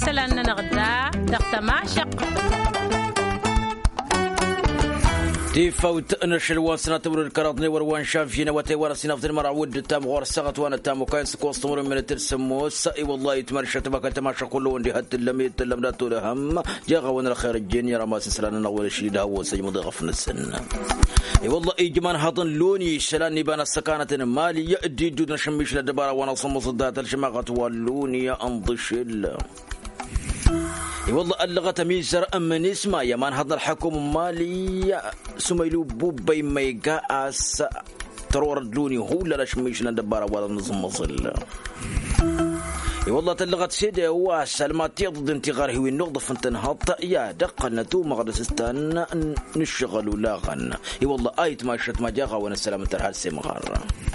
سلان نغدا دقت ما شق تفوت نشل واسنا تبر الكراتني وروان شافينا وتورسنا في المرعود التام غور السقط وانا التام وكاين سكوستمر من الترسموس اي والله يتمرش تبقى تماشى كله وندي هات اللميت اللمدات لهم جاغا وانا الخير الجن راه ما سلان اول شيء ده هو سجم ضغف السن اي والله اي جمان هضن لوني شلاني بان السكانه مالي يدي دون شميش لدباره وانا صمص ذات الشماغه واللوني انضشل والله اللغة ميزر أما نسمع يا من هذا الحكم مالي سميلو بوبي ميجا أس ترورد لوني هو لا شميش ندبارة ولا نظم مصل والله تلغت سيدة وسلمات يضد انتغاره والنقضة فانتنهض يا دق النتو مغرسستان نشغل لاغن والله آيت ما شت ما جاغا ونسلام ترهال سيمغار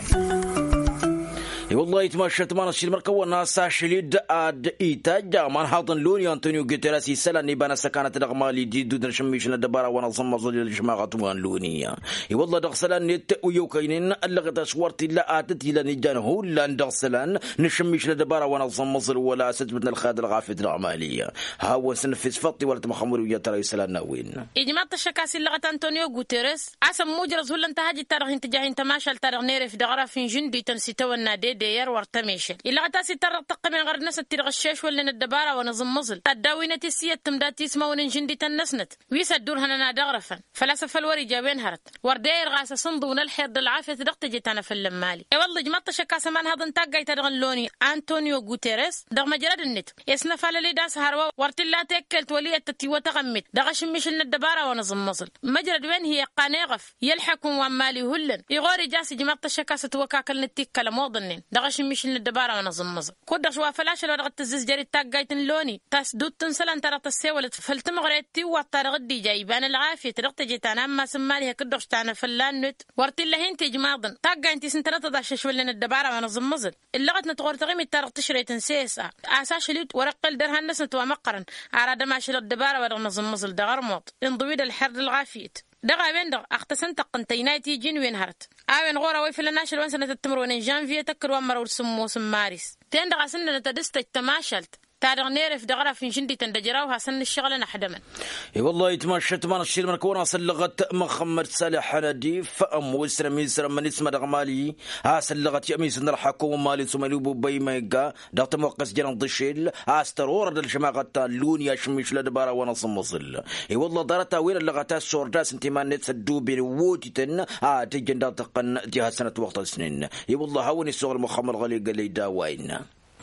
والله يتمشى تمان الشيء مركو ناس شليد اد ايتاجا من هاضن لوني انطونيو غوتيريس يسال نيبانا سكانت دغمالي دي دود نشميش ندبارا ونظم ظل الجماعه وان لونيا والله دغسلان نت ويوكاينين اللغه شورتي لا اتت الى نجان هو لا دغسلان نشميش ندبارا ونظم ظل ولا سجبنا الخاد الغافد العماليه هاو سنفس فطي ولا تمخمر ويا ترى يسالنا وين اجماع الشكاسي لغه انطونيو غوتيريس اسم موجرز ولا انتهاج التاريخ انتجاه تماشى التاريخ نيرف دغرا في جندي تنسيتو النادي دير ورتميشل إلا تاسي ترتق من غير ناس ترغشاش ولا ندبارة ونظم مظل تداوينة السية تمدات اسمه وننجندي تنسنت ويسدور هنا دغرفا فلاسفة الوري جابين هرت وردير غاسة صندون الحيض العافية تدقت جيتانا في اللمالي والله جمعت شكاسة من هذا انتاقاي تدغن لوني أنطونيو غوتيريس دغ مجرد النت يسنف على لي داس هروا ورتلا تكلت ولية تتي وتغمت دغش مش الندبارة ونظم مظل مجرد وين هي قانيغف يلحكم ومالي هلن يغوري جاسي جمعت شكاسة وكاكل نتيك كلموضنين دغش مش الدبارة ونظم مظل كود شوا فلاش لو رغت الزز جري تاقايتن لوني تاس دوت تنسلن ترى تسولت فلتم غريتي وطارغ دي جايبان العافيه ترغت جيتانا ما سمالي كدغش تانا فلان نت ورت لهين تيج ماضن تاقا انت سنترت داش ولنا الدبارة ونظم مظل اللغت نتغور تغيمي ترغ تشري تنسيسا اساش ليت ورقل درهن نسنت ومقرن اراد ما شل الدبارة ونظم مظل دغرموط انضويد الحرد الغافيت دغا وين دغ اختصن تقنتينايتي جين وين هرت اوين غورا وي فلناش الوان سنه التمر وين جانفيه تكر ومر ورسمو سماريس تين دغا سنه تدست تماشلت تاريخ نيرف دغرا في جندي تندجراوها سن الشغل نحدمن اي والله يتمشت ما الشيء من كون صلغت مخمر صالح نديف ام وسر ميسر من اسم دغمالي ها صلغت يميس الحكومه مالي سملو بي ميغا دغت موقس جرن ضشيل استرور الجماعه لون يا شميش لدباره ونصم مصل اي والله دارتا وين اللغات شورداس انت ما نتسدو بين ووتتن تجندا تقن جهه سنه وقت السنين اي والله هوني الصغر مخمر غلي قال لي داوين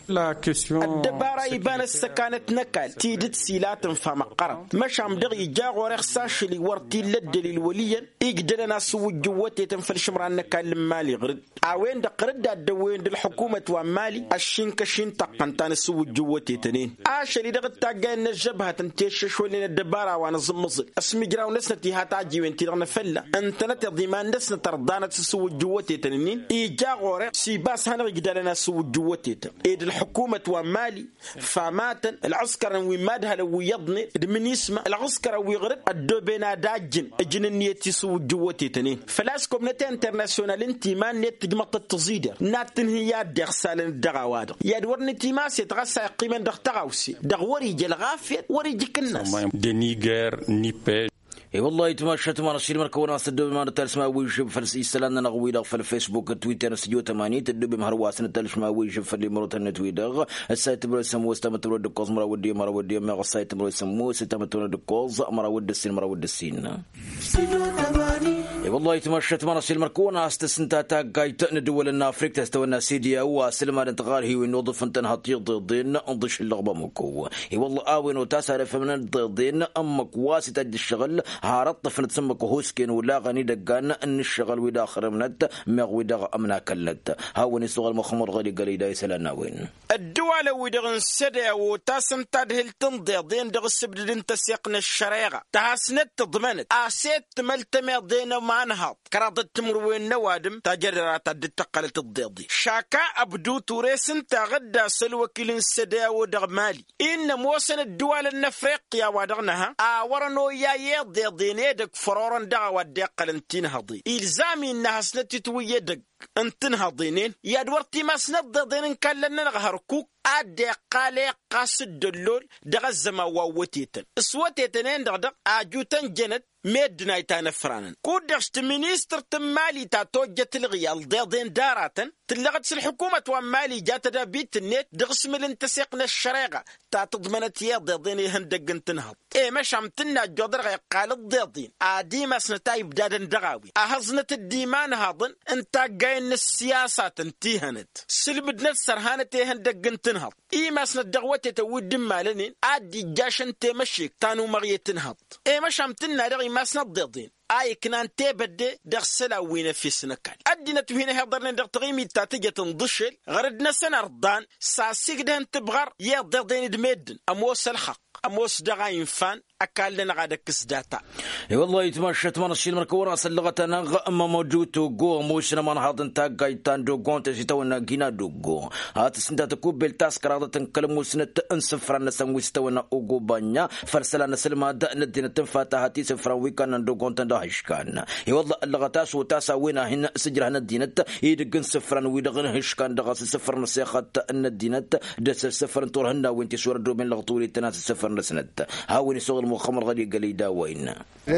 الدبارة يبان السكانت نكال تيدت سيلات فمقرن مشام دغي جاغو رخصاش اللي ورتي للدليل وليا يقدر ناس وجوتي تنفل شمران نكال مالي غرد اوين دقرد الدوين الحكومة ومالي الشين كشين تقنتان سو جوتي تنين اللي دغت تاقين الجبهة تنتيش شوالين الدبارة وانا زمصل اسمي جراو نسنتي هاتاجي وين تيرغن فلا انت نتضيمان نسنة تردانت سو جوتي تنين يجاغو رخصي باس هنا يقدر ناس وجوتي تنين الحكومة ومالي فماتا العسكر ومادها لو يضني من يسمع العسكر ويغرب الدوبينا داجن الجننية تسو جوتي تنين فلاسكم نتا انترناسيونال انتي ما نت جمط التزيدر ناتن هي دغسال الدغواد ياد ورني تيماس يتغسى قيمة دغتغوسي دغوري جل غافية وري جيك الناس دنيجر نيبي اي والله يتمشى تمان الشيء مركونا سدو بما نتلس ما ويجب فلسي سلامنا نغويدغ في الفيسبوك تويتر استديو 80 تدو بمهرواس نتلس ما ويجب فلي مروت النتويدغ السايت برو سمو استمترو دكوز مرا ودي مرا ودي ما السايت برو سمو استمترو دكوز مرا ود السين مرا ود السين اي والله يتمشى تمان الشيء مركونا استسنتا تاغايت ندول افريقيا تستونا سيديا وسلمان انتقال هي ونوظف انت هطير ضدين انضش اللغبه مكو اي والله اوين وتاسع من ضدين امك واسطه الشغل هارط فنتسمك هوسكين ولا غني دقان ان الشغل ودا اخر منت مغودا امنا كلت هاوني سوغل مخمر غلي قلي دايس لنا وين الدول ودغن سدا وتاسن تدهل تنضيضين دغ السبد انت سيقنا الشريغه تحسنت تضمنت اسيت ملتمي ضينا ما نهض كرادت تمروين نوادم تجرات التقلت الضيضي شاكا ابدو توريسن تغدا سلوكيلن سدا ودغ مالي ان موسن الدول النفريقيا ودغنها ورنو يا يض دينيدك فرورن دعوة دقل انتين هضي إلزامي إنها سنتي تويدك انتن هضينين يادورتي ما سند دينين كان لنا نغهر كوك أدي قالي قاصد دلول دغزما ووتيتن سوتيتن دغدغ أجوتن جنت ميدنا يتانا فرانن كودرشت مينيستر تمالي تاتوجة الغيال ضيضين داراتن تلغت الحكومة ومالي جات دابيت النت دغسم الانتسيقنا الشريقة تاتضمنت يا ضيضين يهندق تنهض مش عمتنا جودر غي قال الضيضين ديما سنتاي بدادن دغاوي أهزنة الديمان هاضن انتا قاين السياسات انتيهنت سلبد نفسر هانت يهندق تنهض ما سنت دغوتي تود دمالنين عادي جاشن تمشيك تانو مغي تنهض مش عمتنا دغي ما سنضيضين كنان تبدي دغسلا وين في سنكال أدينا توهينا هضرنا دغ تغيمي تاتجة تنضشل غردنا سنة رضان ساسيك دهن تبغر يضيضين دميدن أموس الحق أموس دغاين فان أكال لنا غادا كسداتا والله يتمشى تمنشي المركورة سلغتنا غأما موجود جو موشنا من هذا تاجايتان دوغون تجتونا جينا دوغو هات سنتا تكوبل تاسكرا تنكلمو سنة انسفرنا سمويستونا اوغو بانيا فرسلنا سلما دأنا الدين تنفاتا هاتي سفرا ويكان دوغون تندهشكان والله اللغتاس وتاسا وينا هنا سجل هنا الدينت يدقن سفرا ويدغن هشكان دغاس سفرنا سيخات ان الدينت دس سفرا تورهنا وانتي سورة دوبين لغطولي تناس سفرنا سنت هاويني سوغل خمر غادي قليدا وين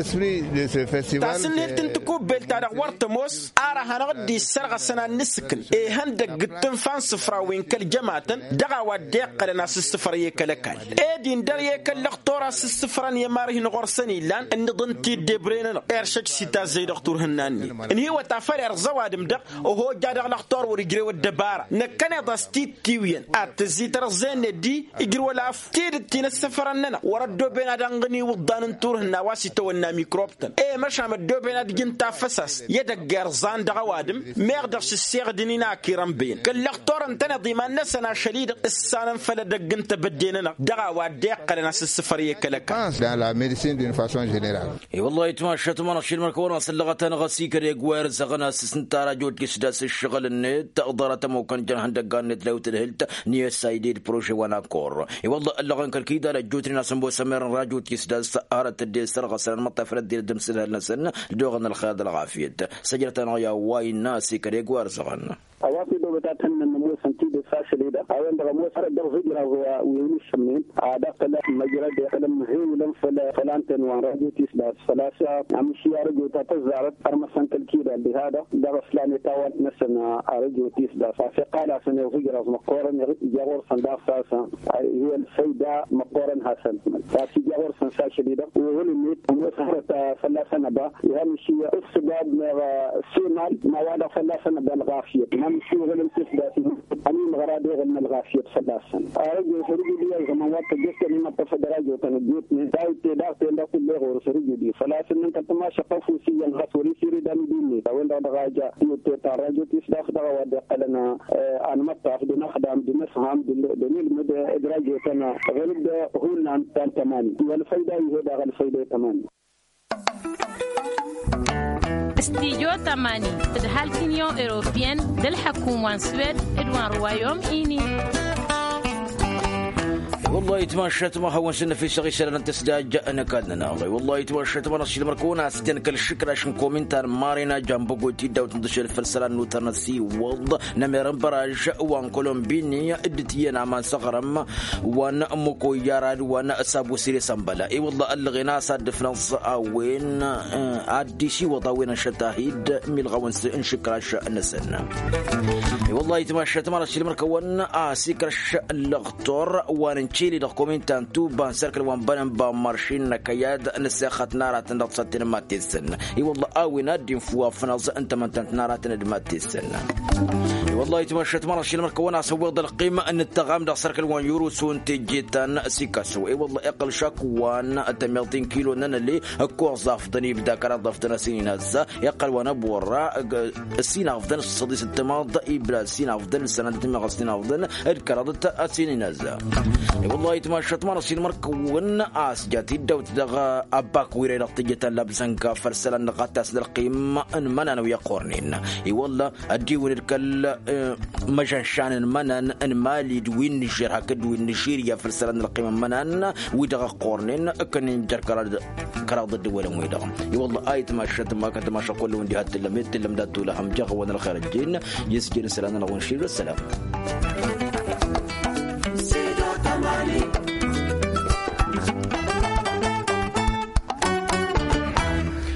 تاسنيل تنتكو بلتا ورتموس ارا هنغدي السرغه سنه نسكن هندق تنفان صفرا وين كل جماعه دغا وديق لناس السفر يكلكال دين در يكل خطور السفر يماره نغرسني لان ان ضنتي دبرين ارشك سيتا زي دكتور هناني ان هي وتافر ارزوادم دق وهو جادغ لخطور ورجري والدبار نكن ضستي تيوين اتزيتر زين دي يجري ولا فتيد تين السفر اننا وردو بين دنغني وضان تور هنا واسي تونا ميكروبتن مش عم الدو بين دجنتا فساس يدق جرزان دغوادم ميغدرش السيغ دينينا كيرم بين كل خطور انتنا ضمان نسنا شديد السان فلا دجنت بديننا دغوا ديق لنا السفريه كلك dans la médecine d'une façon générale والله يتمشى تمنشي المركورة سلغتنا غسيكر يغوير زغنا سنتا راجوت كيسداس الشغل النت تقدر تموكن جن هندقان نت لو تدهلت نيو سايديد بروجي وانا كور والله اللغن كالكيدا لجوتنا سمبو سمير راجوت كيسداس أهرت الدي سرغ سنة مطفر الدي الدمسلها لنسن دوغن الخياد الغافية سجلتنا يا واي الناس كريغوار زغن أوافي دو بتاعتنا نمو سنتي بفاشل ده أوين ده مو سر ده فجرة هو وينشمين عادة كلا مجرى ده كلا مهم لم فلانتن وراجو تيس ده فلاسة أمشي أرجو تتزارت أرمسن كالكيدا بهذا ده رسلان تاوت نسنا أرجو تيس ده فقال سنة فجرة مقارن جاور صندوق ساسا هي السيدة مقارن حسن فاسي جاور صندوق شديدة وهو ميت مو سهرة فلاسة نبا يهمشي أسباب سينال مواد فلاسة نبا الغافية نمشي غلم تسداسي أني مغرادي غلم الغافية فلاسة أرجو فريجي دي زمانات جسد من التفدراجو تنجيت من دايت داك تندك اللي غور فريجي دي فلاسة من كتما شقفو سيان غسوري سيري دام ديني وين ده غاجا يتراجو تسداخ ده وده قلنا أنا متاخ دنا خدام دنا سهام دنيل مد إدراجو تنا غلب ده هو نان تماني والفايدة يهدا غالفايدة تماني استيجو تماني تدهال كينيو إيروبيان دل حكومة سويد إدوان روايوم إيني والله يتمشى ما هو سنة في شغي سنة تسداج أنا كادنا الله والله يتمشى ما نصير مركونا ستين كل الشكر عشان كومنتار مارينا جنبو قوتي داوت ندشر فلسلان نوترنسي والله نمرن براج وان كولومبينيا ادتينا ما صغرم وانا امكو ياراد وانا اسابو سيري سامبلا اي والله الغنا صاد فرنسا وين اديشي وضاوين شتاهيد ملغون انشكراش نسنا والله يتمشى ما نصير مركونا سيكرش الغطور وان تشيلي دوكومنتان تو بان سيركل وان بان بان مارشين كياد نسخت نارات ندصت ماتيسن اي والله اوينا دين فوا فنز انت ما انت نارات ندماتيسن والله يتمشى مارشين مركونا سوق القيمه ان التغام دا سيركل وان يورو سون تيجيتان سيكاسو اي والله اقل شاكوان 200 كيلو نن اللي كورس افضني بدا كرا ضفتنا سنين هزا يقل وانا بورا السين افضل الصديس التماض ابرا سين افضل السنه تمغسين افضل الكرادت سنين هزا والله يتمشى مارشين مركون اسجاتي دوت دغ اباك ويري رطجه لابسن كافر سلان نقاطاس القيمه ان منن ويقورنين اي والله اديون الكل مجنشان منن ان مالي دوين نشير هكد وين نشير يا فرسلان القيمه منن ويدغ قورنين كن جر كراد الدول ويدغ اي والله ايت ما شت ما كنت ما شقول وندي هات لم داتو لهم جغ ون الخارجين يسجل سلان الغنشير السلام